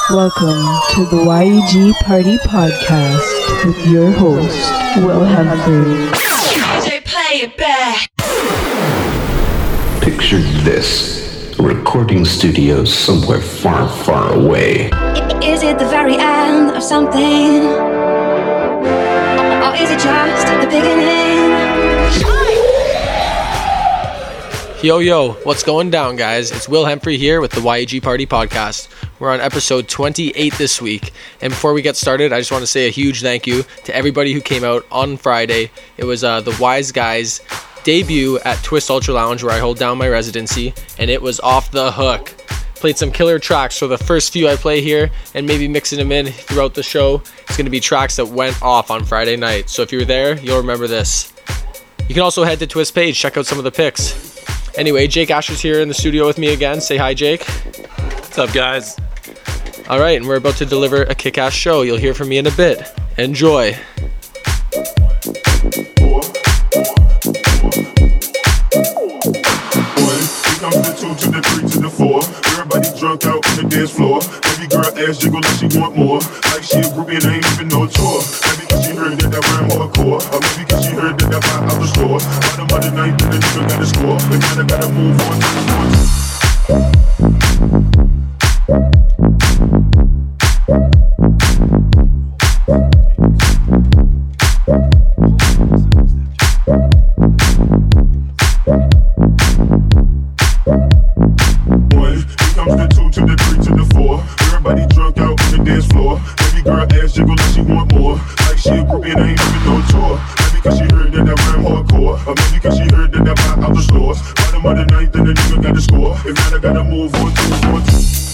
Welcome to the YEG Party Podcast with your host, Will Humphrey. DJ, play it back. Picture this, a recording studio somewhere far, far away. Is it the very end of something? Or is it just the beginning? Yo, what's going down, guys? It's Will Humphrey here with the YEG Party Podcast. We're on episode 28 this week, and before we get started, I just want to say a huge thank you to everybody who came out on Friday. It was the Wise Guys debut at Twist Ultra Lounge, where I hold down my residency, and it was off the hook. Played some killer tracks, so the first few I play here, and maybe mixing them in throughout the show, it's going to be tracks that went off on Friday night. So if you're there, you'll remember this. You can also head to Twist page, check out some of the pics. Anyway, Jake Asher's here in the studio with me again. Say hi, Jake. What's up, guys? All right, and we're about to deliver a kick-ass show. You'll hear from me in a bit. Enjoy. Comes the 2 to the 3 to the 4. Everybody drunk out on the dance floor. Baby girl ass jiggle like she want more. Like she a groupie and ain't even no tour. Maybe cause she heard that rhyme hardcore. Or maybe cause she heard that buy out the store. Bottom of the night, then the nigga gotta score. The kinda gotta move on to the Everybody drunk out on the dance floor. Baby girl ass jiggle like she want more. Like she a groupie and ain't even no tour. Maybe cause she heard that rhyme hardcore. Or maybe cause she heard that buy out the stores. Bottom of the night, then the nigga gotta score. If not, I gotta move on to the fourth.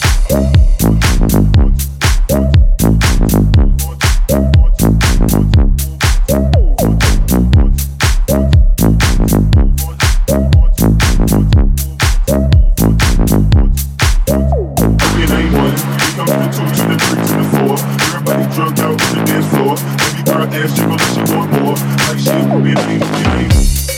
Drunk out on the dance floor. Baby girl ass jiggle like she want more. Like she a groupie and ain't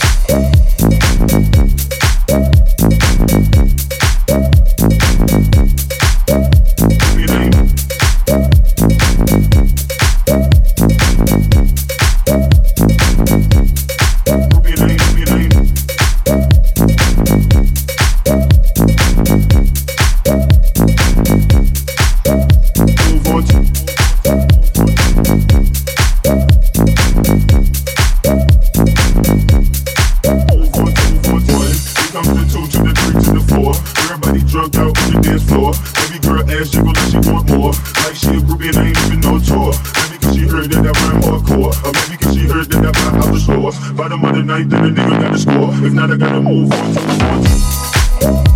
even no tour. Maybe cause she heard that rhyme hardcore. Or maybe cause she heard that buy out the stores. Bottom of the night, then the nigga gotta score. If not, I gotta move on to the fourth.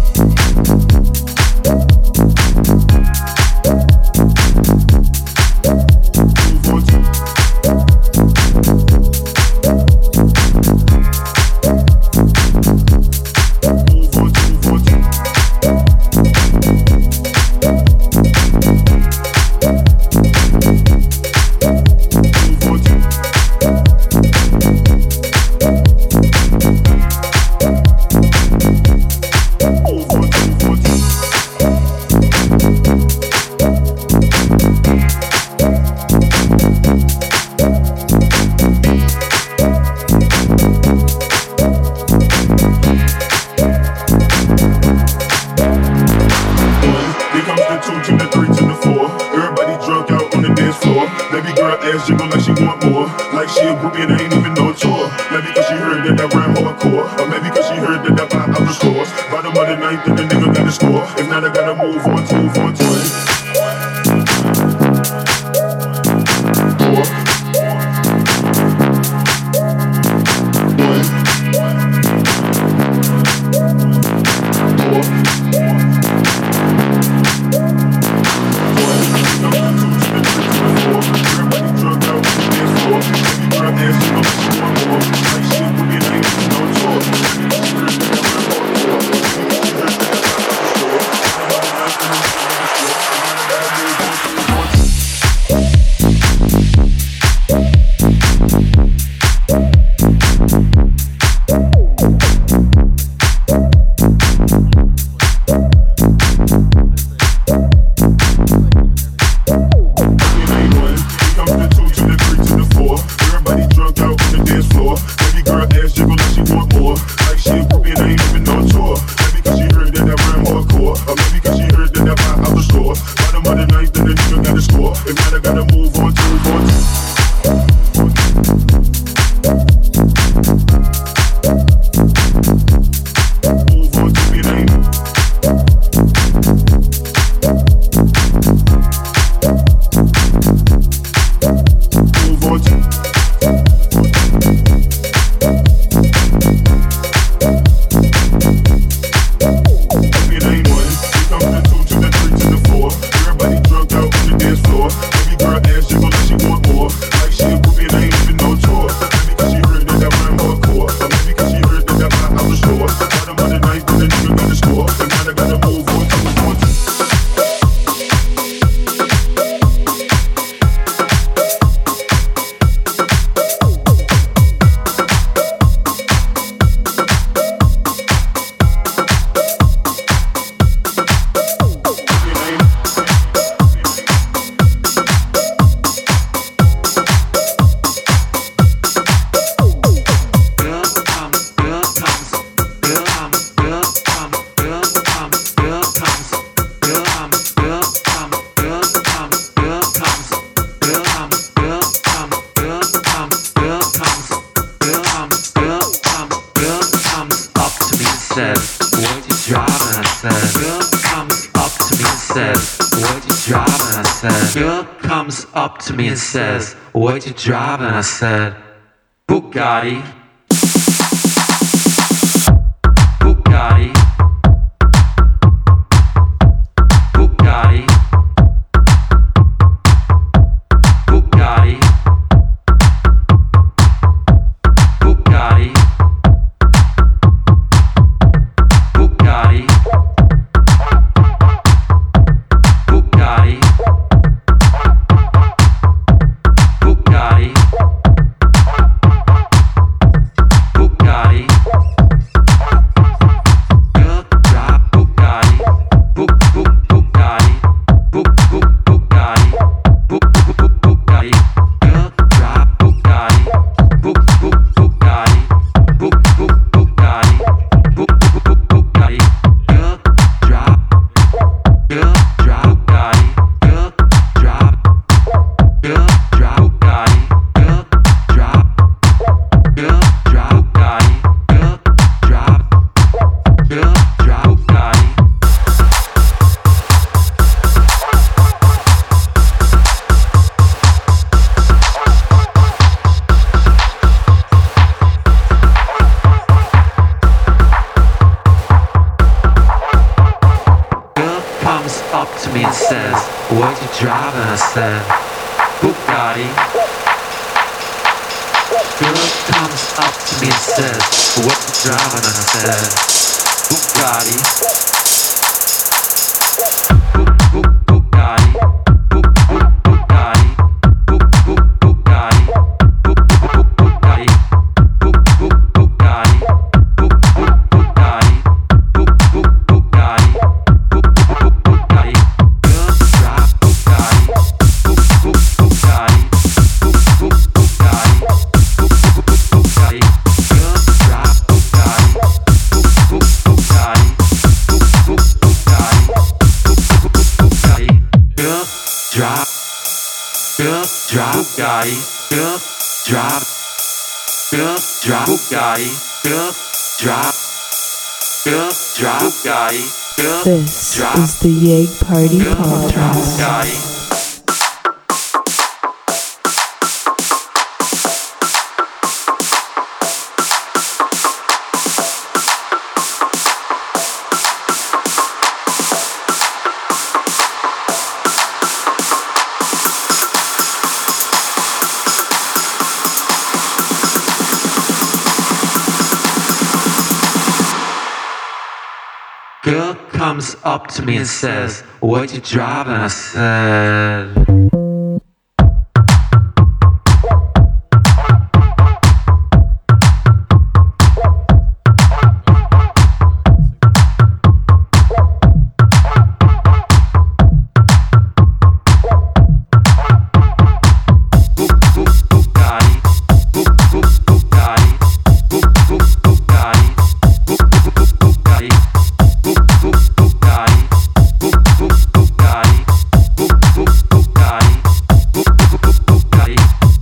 Jiggle like she want more. Like she a groupie and ain't even no tour. Maybe cause she heard that rhyme hardcore. Or maybe cause she heard that buy out the stores. Bottom of the night, then the nigga gotta score. If not, I gotta move on to it. says, what you driving? I said, girl comes up to me and says, what you driving? I said, girl comes up to me and says, what you driving? I said, Bugatti. Bugatti. Bugatti. Bugatti. Bugatti. Bugatti. Bugatti. Bugatti. Bugatti. Good drive Bugatti. Bugatti. Bugatti. Bugatti. Good drive Bugatti. Bugatti. Bugatti. Bugatti. Good drive. Good drive Bugatti. Good drive. Good drive Bugatti. Good drive. Good drive Bugatti. Good drive. Good drive Bugatti. Girl comes up to me and says, what you driving? I said, Bugatti. Girl comes up to me and says, what you driving? I said, Bugatti. Bugatti. Bugatti. Bugatti. Bugatti. Bugatti. Bugatti. Bugatti. Bugatti. Good drive Bugatti. Bugatti. Bugatti. Bugatti. Good drive Bugatti. Bugatti. Bugatti. Bugatti. Good drive. Good drive Bugatti. Good drive. Good drive Bugatti. Good drive. Good drive Bugatti. Good This drive. is the Yeg Party Good drive Podcast. Bugatti. Girl comes up to me and says, what you driving? I said, Bugatti. Bugatti. Bugatti. Bugatti. Bugatti. Bugatti. Bugatti. Bugatti.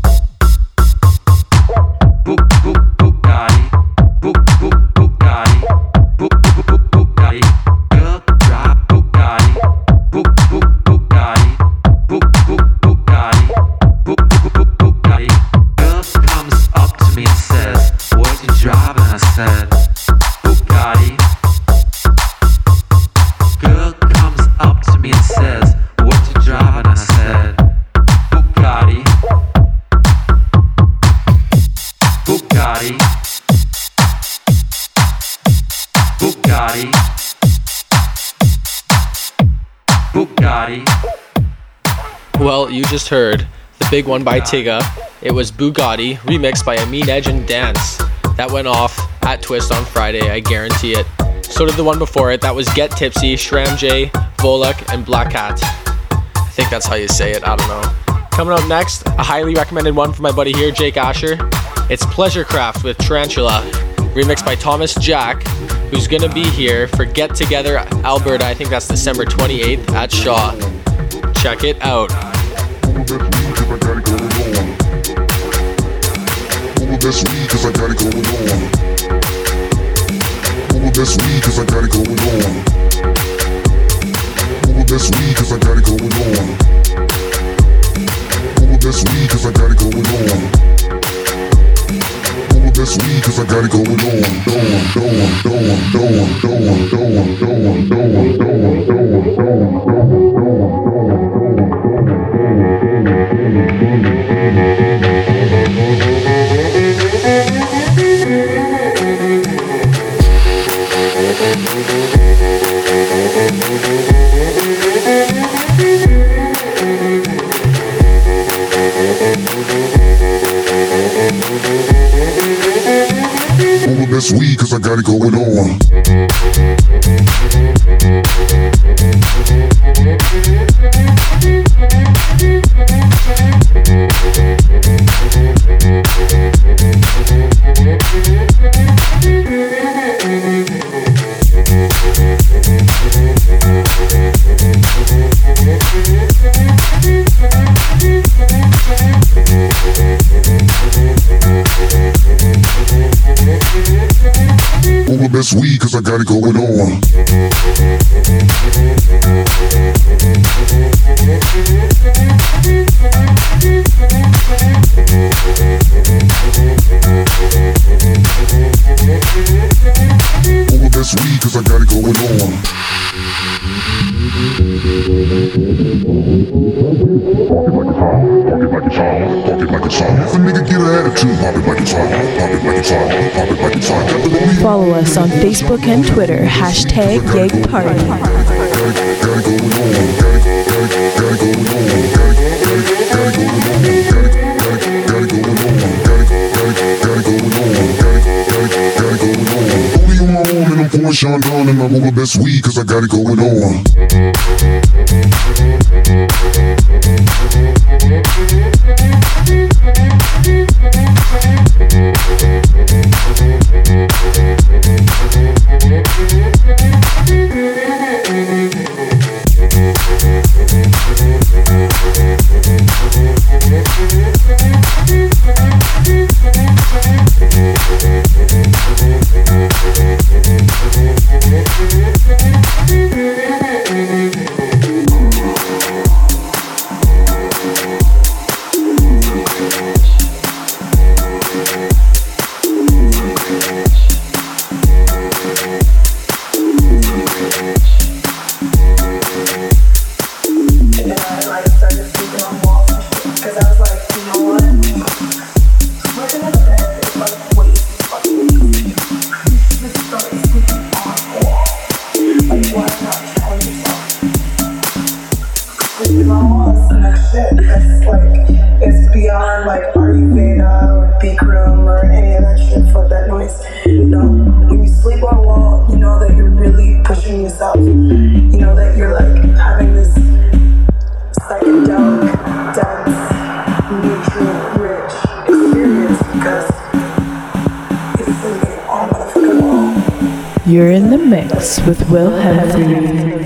Bugatti. Bugatti. Bugatti. Good drive Bugatti. Bugatti. Bugatti. Bugatti. Girl comes up to me and says, what you driving? I said, Bugatti. Girl comes up to me and says, what you driving? I said, Bugatti. Bugatti. Bugatti. Bugatti. Well, you just heard the big one by Tigga. It was Bugatti, remixed by Amin Edge and Dance. That went off at Twist on Friday, I guarantee it. So did the one before it. That was Get Tipsy, Shram J, Volek, and Black Hat. I think that's how you say it, I don't know. Coming up next, a highly recommended one from my buddy here, Jake Asher. It's Pleasure Craft with Tarantula, remixed by Thomas Jack, who's gonna be here for Get Together Alberta. I think that's December 28th at Shaw. Check it out. That's me, cause I got it going on. this weed cause I got it going on. Roll this weed cause I got it going on. Roll this weed cause I got it going on. Roll this weed cause I got it going this weed cause I got it going on. This weed cause I got it going on. Over this weed cause I got it going on. If a nigga get an attitude, pop it like it's hot, pop it like it's hot, pop it like it's hot. Follow us on Facebook and Twitter, hashtag YegParty. Only on my own and I'm pouring Sean down and I roll the best weed cause I got it going on. You're in the mix with Will Hemfrey.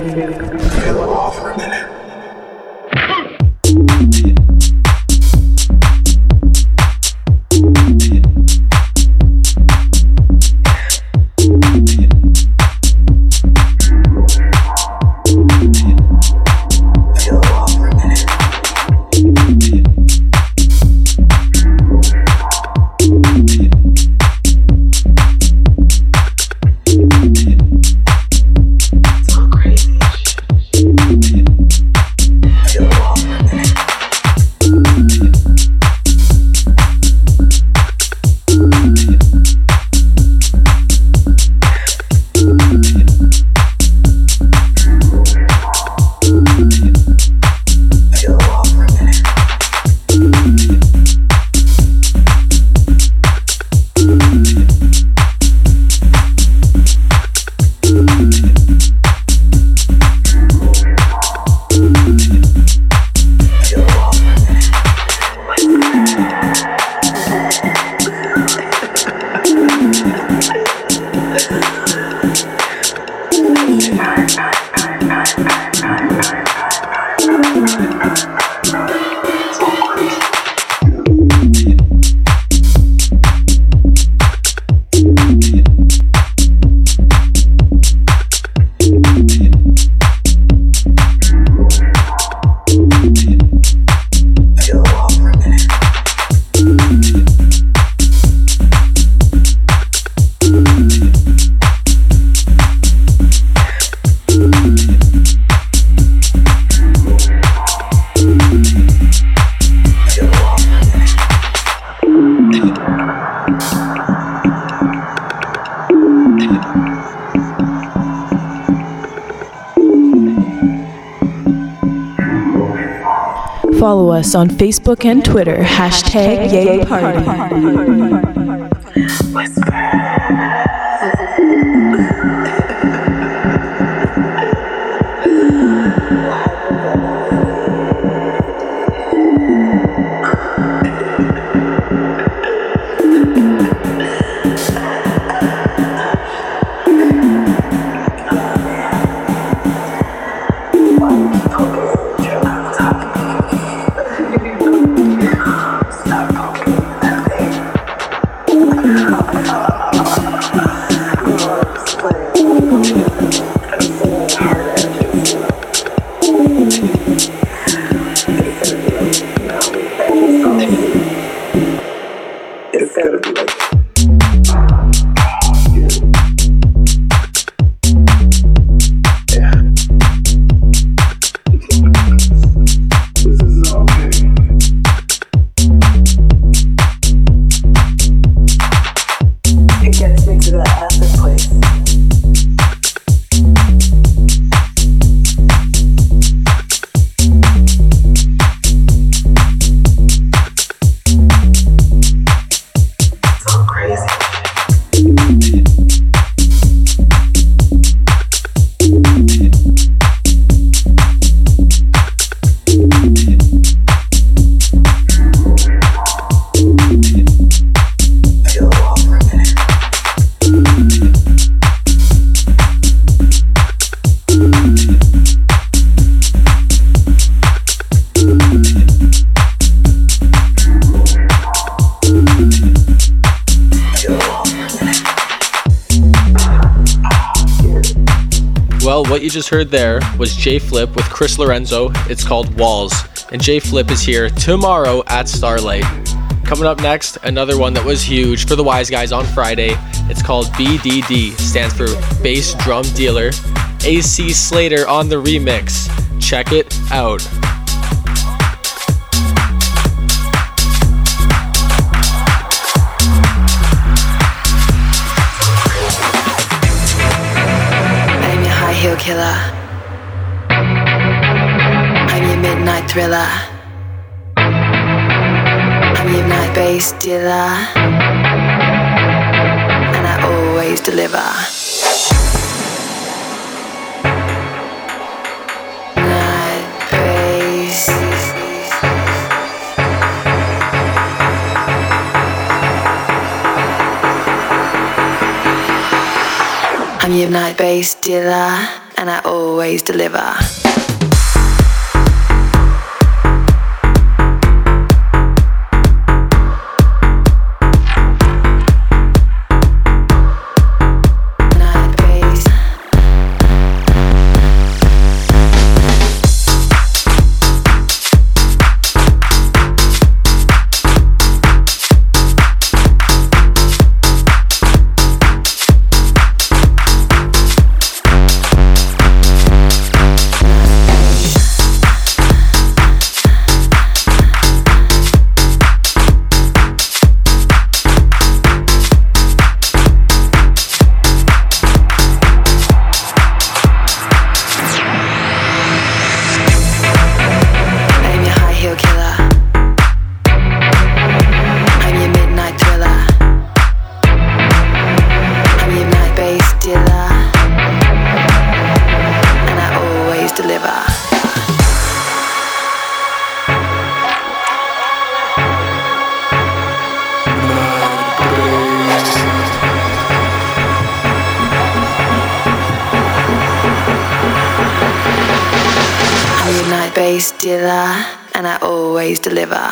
Follow us on Facebook and Twitter, #YayParty. Well, what you just heard there was J Flip with Chris Lorenzo. It's called Walls. And J Flip is here tomorrow at Starlight. Coming up next, another one that was huge for the Wise Guys on Friday. It's called BDD, stands for Bass Drum Dealer. AC Slater on the remix. Check it out. Heel killer, I'm your midnight thriller, I'm your night bass dealer, and I always deliver. Night bass. I'm your night bass dealer, and I always deliver. Bass dealer, and I always deliver.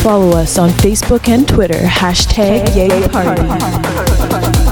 Follow us on Facebook and Twitter, #YayParty.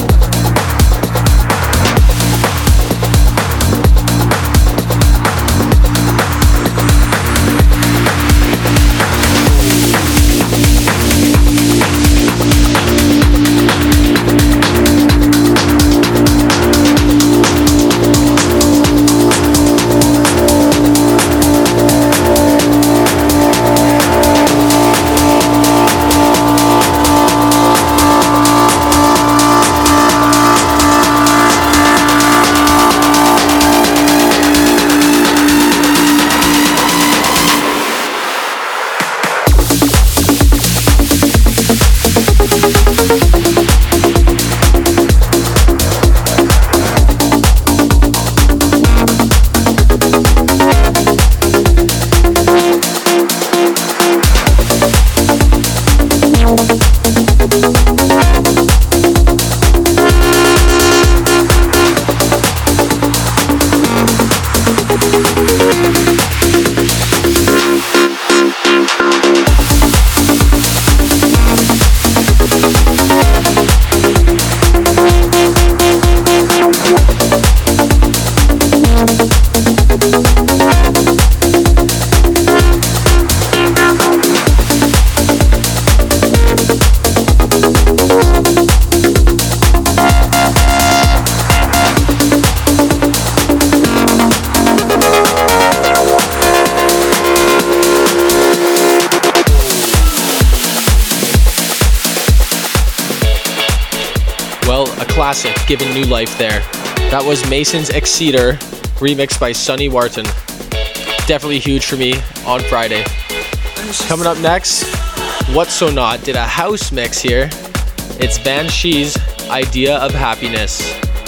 Classic, giving new life there. That was Mason's Exceder, remixed by Sonny Wharton. Definitely huge for me on Friday. Coming up next, What So Not did a house mix here. It's Banshee's Idea of Happiness.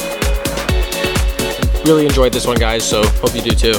Really enjoyed this one, guys, so hope you do too.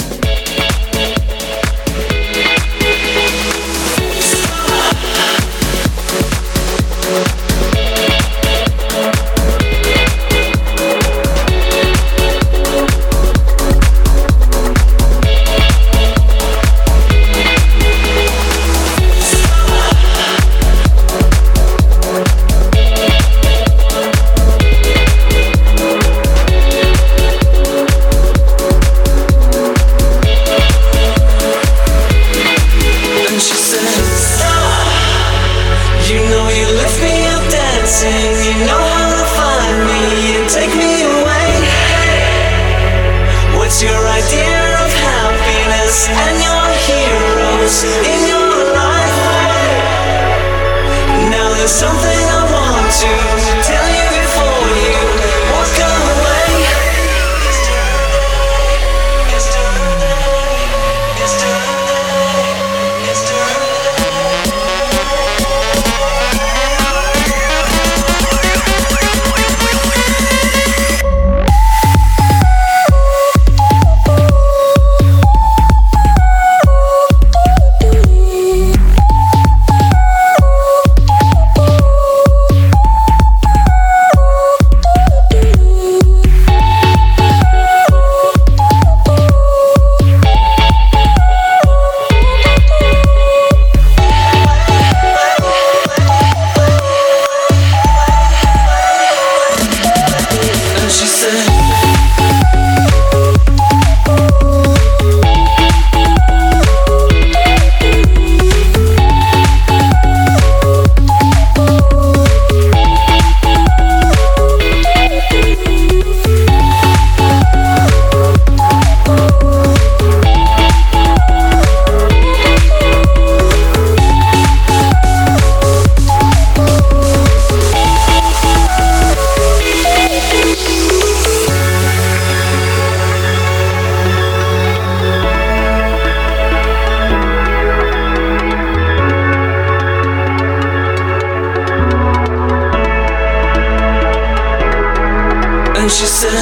She said,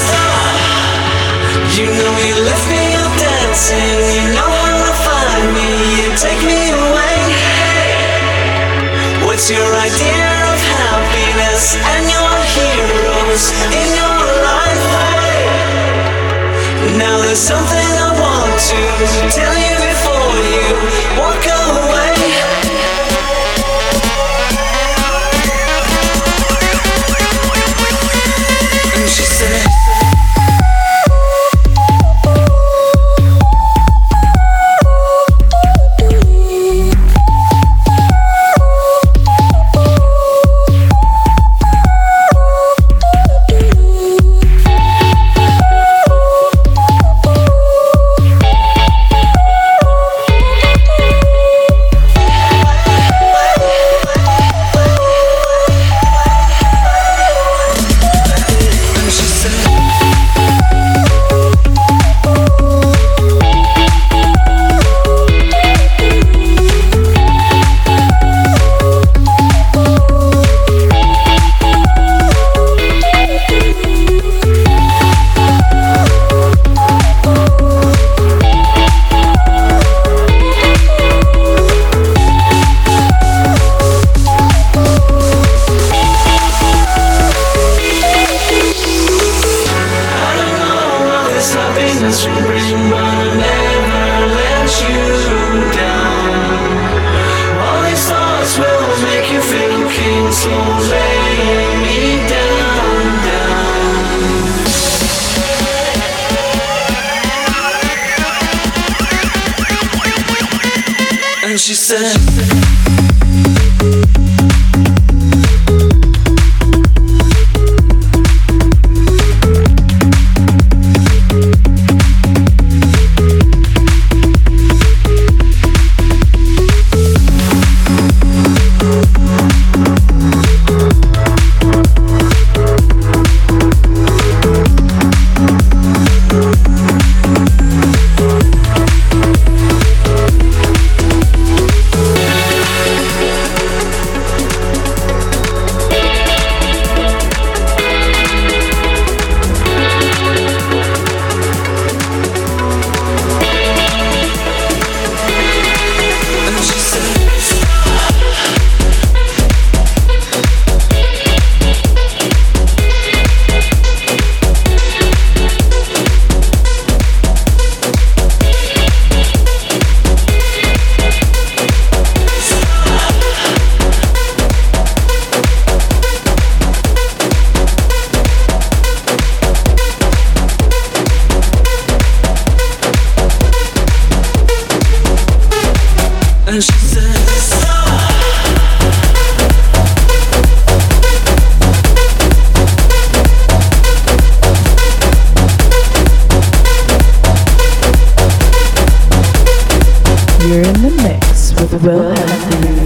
you know you left me up dancing, you know how to find me and take me away. What's your idea of happiness and your heroes in your life? Now there's something I want to tell you before you walk away. whispering, but I never let you down. All these thoughts will make you feel king, so lay me down, down. And she said, You're in the mix with Will Humphrey.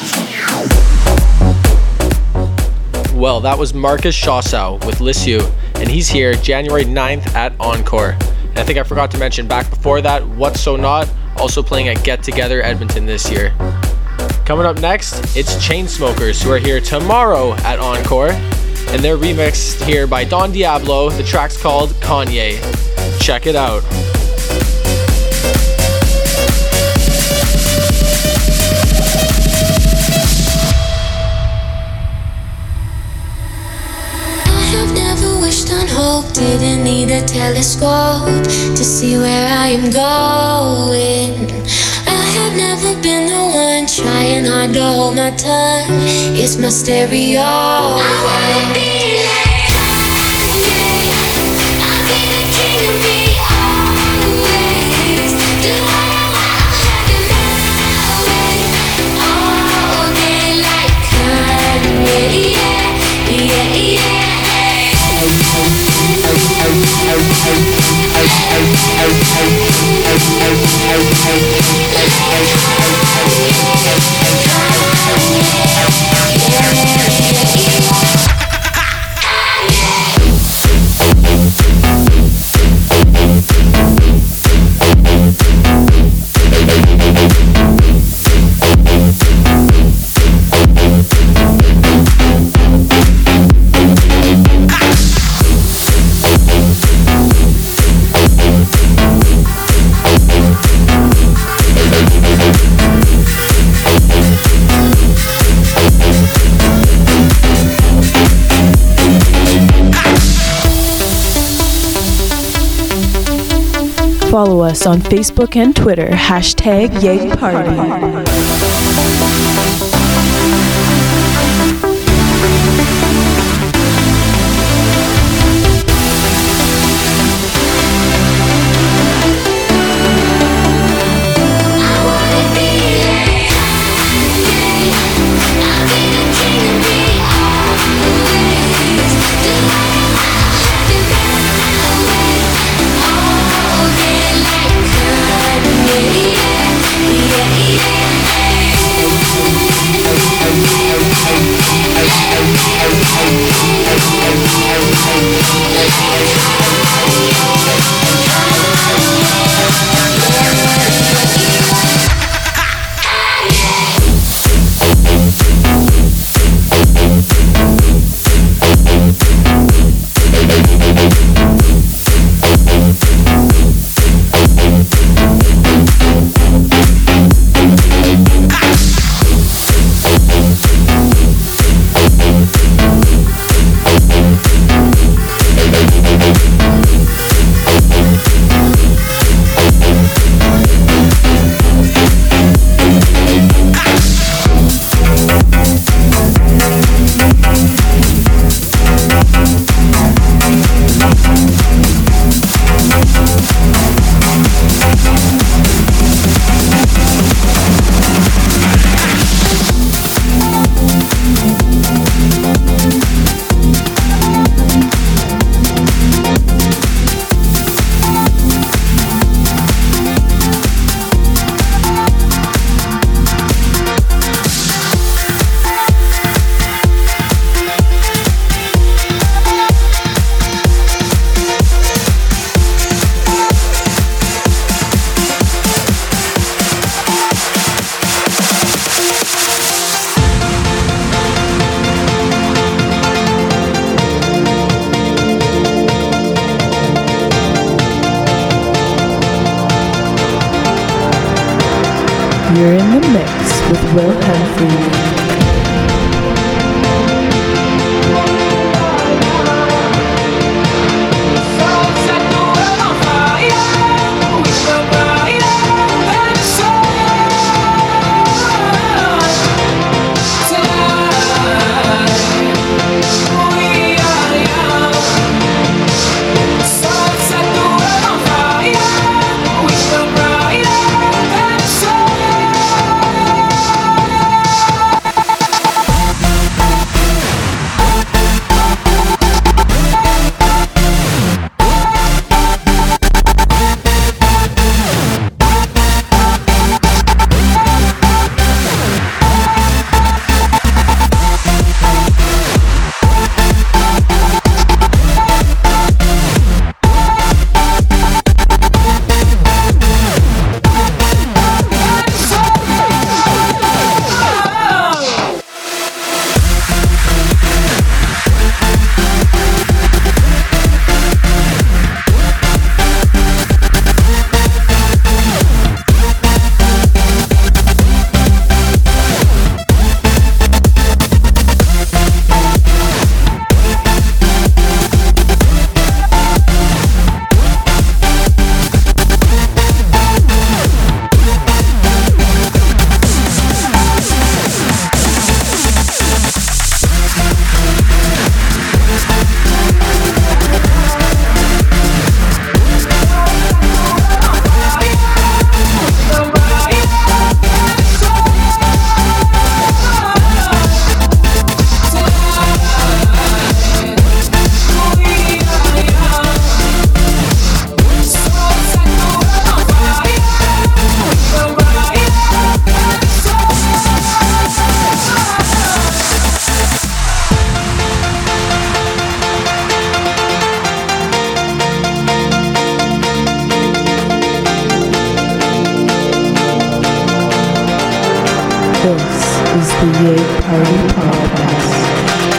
Well, that was Marcus Shawsow with Lissu, and he's here January 9th at Encore. And I think I forgot to mention back before that, What's So Not, also playing at Get Together Edmonton this year. Coming up next, it's Chainsmokers, who are here tomorrow at Encore, and they're remixed here by Don Diablo. The track's called Kanye. Check it out. Hope didn't need a telescope to see where I am going. I have never been the one trying hard to hold my tongue. It's my stereo. I wanna be like Kanye. I'll be the king of me always. Do what I want, have it my way. All day like Kanye. Yeah, yeah, yeah. Follow us on Facebook and Twitter, #YayParty. You're in the mix with Will Humphrey. is the Yay Party Podcast.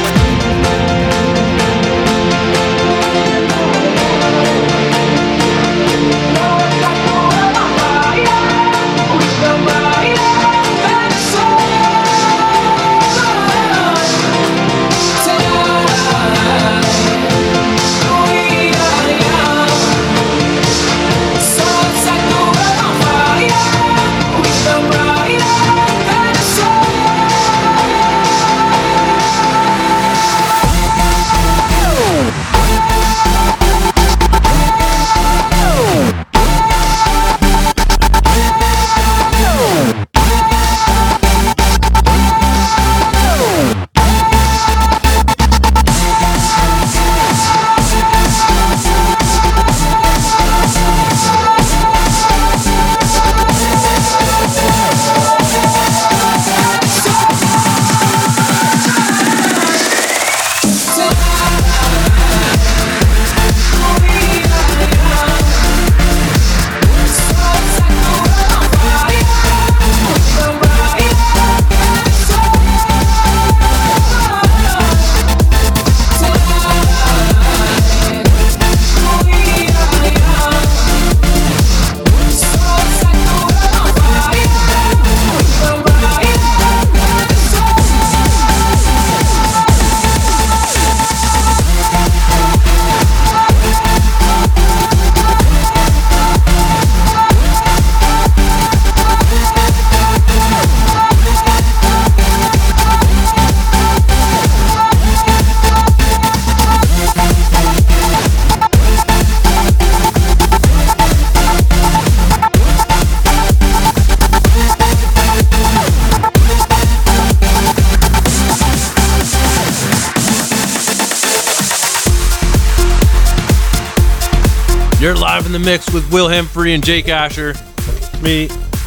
You're live in the mix with Will Hemfrey and Jake Asher. Me.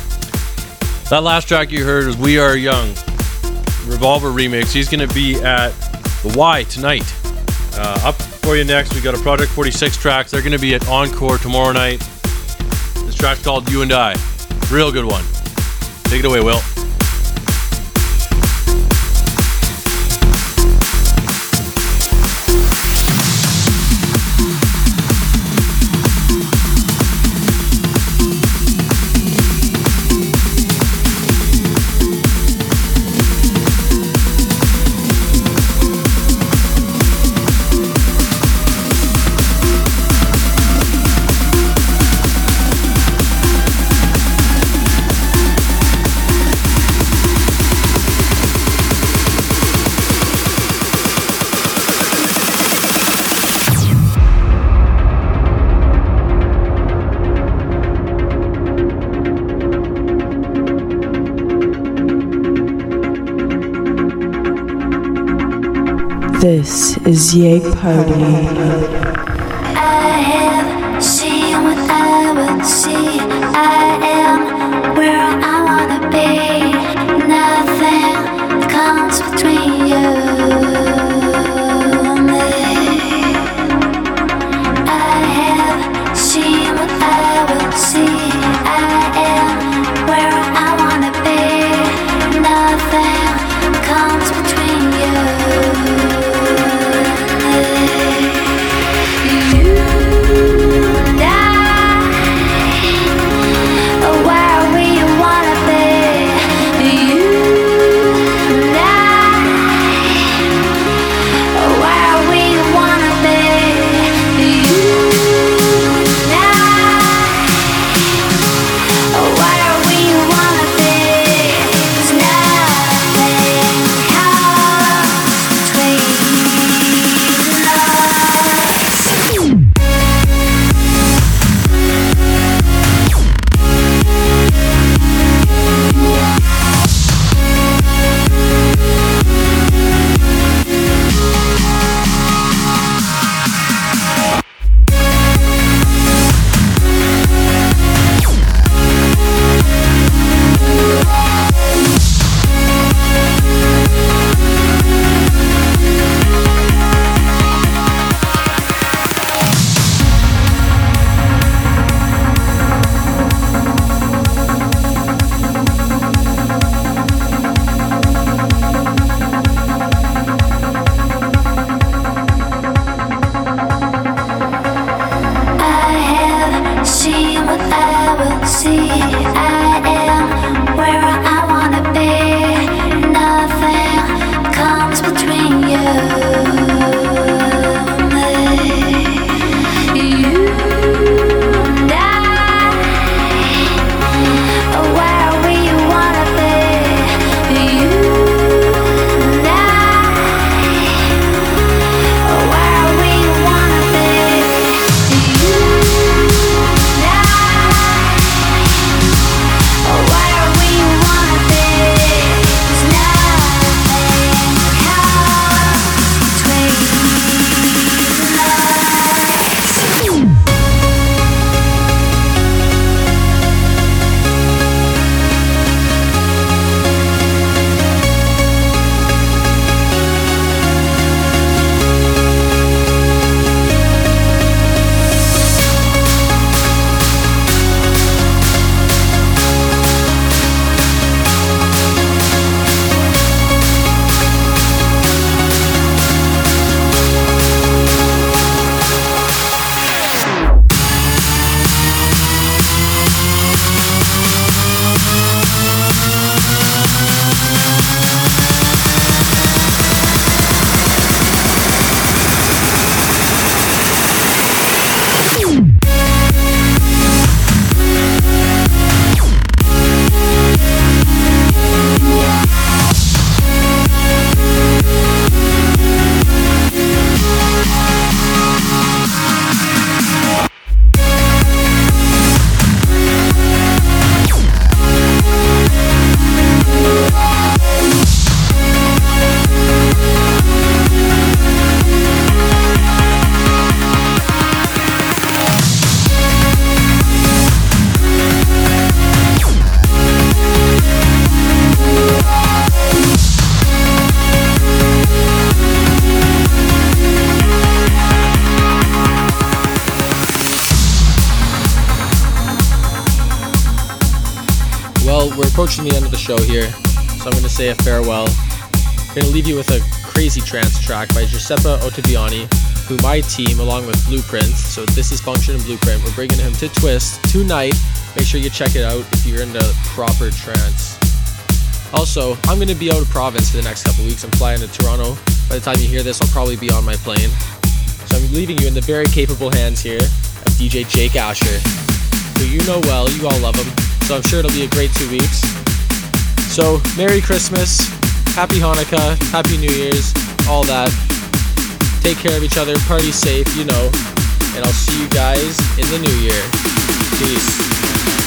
That last track you heard was We Are Young, Revolver remix. He's going to be at the Y tonight. Up for you next, we got a Project 46 track. They're going to be at Encore tomorrow night. This track's called You and I. Real good one. Take it away, Will. This is Yay Party. I have seen what I would see. I am where I wanna be. Nothing comes between you and me. I have seen what I would see. I am where I wanna be. Nothing comes between you. Where we want we're approaching the end of the show here, so I'm going to say a farewell. I'm going to leave you with a crazy trance track by Giuseppe Ottaviani, who my team, along with Blueprint, so this is Function and Blueprint, we're bringing him to Twist tonight. Make sure you check it out if you're into proper trance. Also, I'm going to be out of province for the next couple weeks. I'm flying to Toronto. By the time you hear this, I'll probably be on my plane. So I'm leaving you in the very capable hands here of DJ Jake Asher, who you know well, you all love him, so I'm sure it'll be a great 2 weeks. So, Merry Christmas, Happy Hanukkah, Happy New Year's, all that. Take care of each other, party safe, you know, and I'll see you guys in the new year. Peace.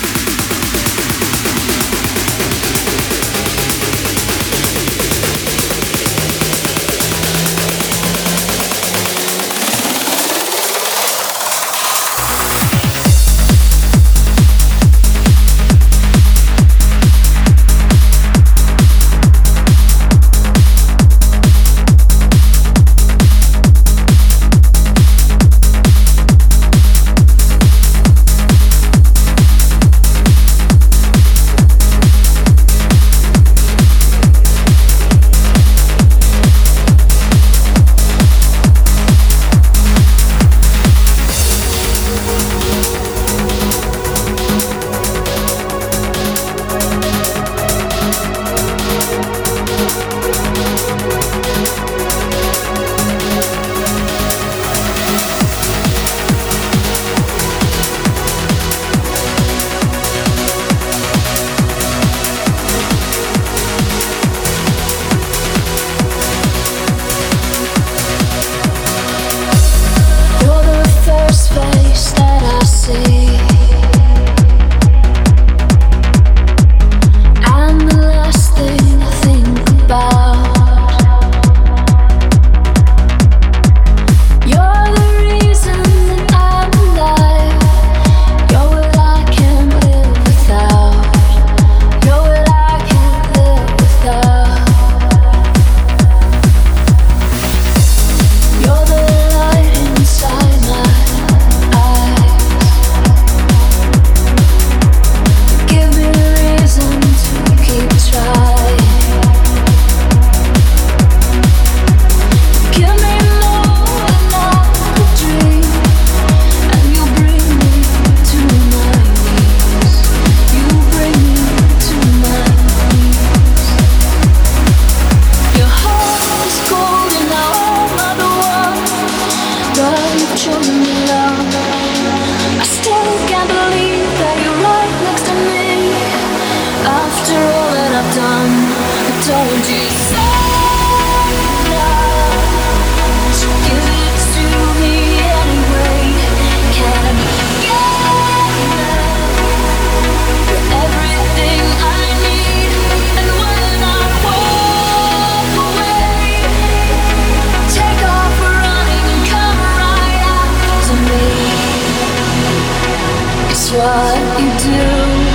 What you do,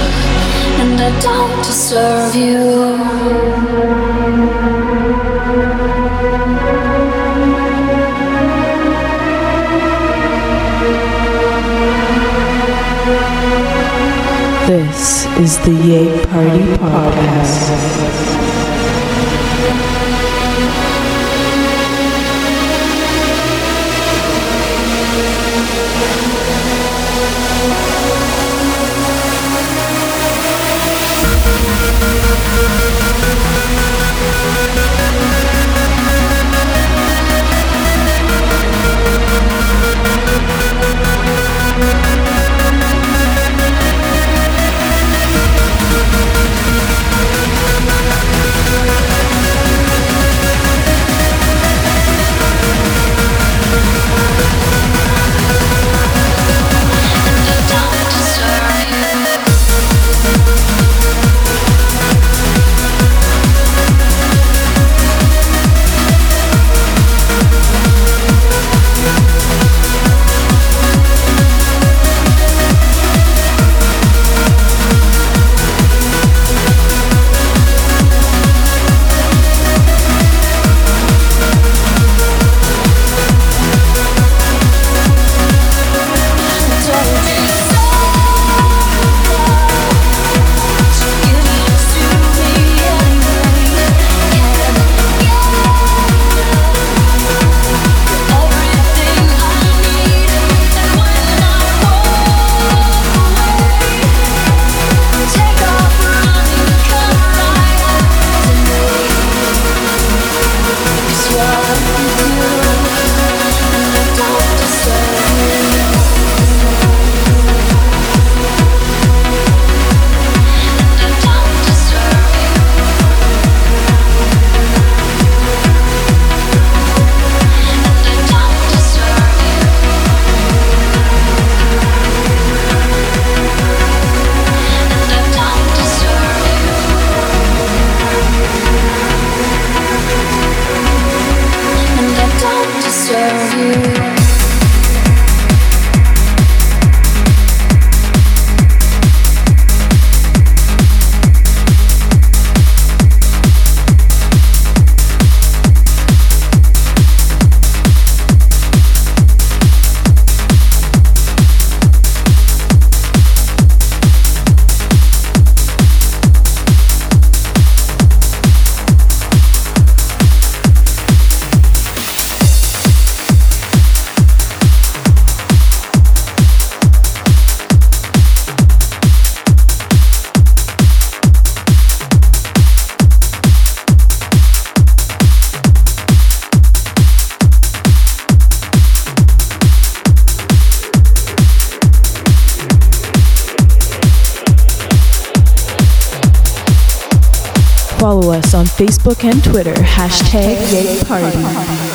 and I don't deserve you. This is the Yay Party Podcast. Follow us on Facebook and Twitter, #YayParty.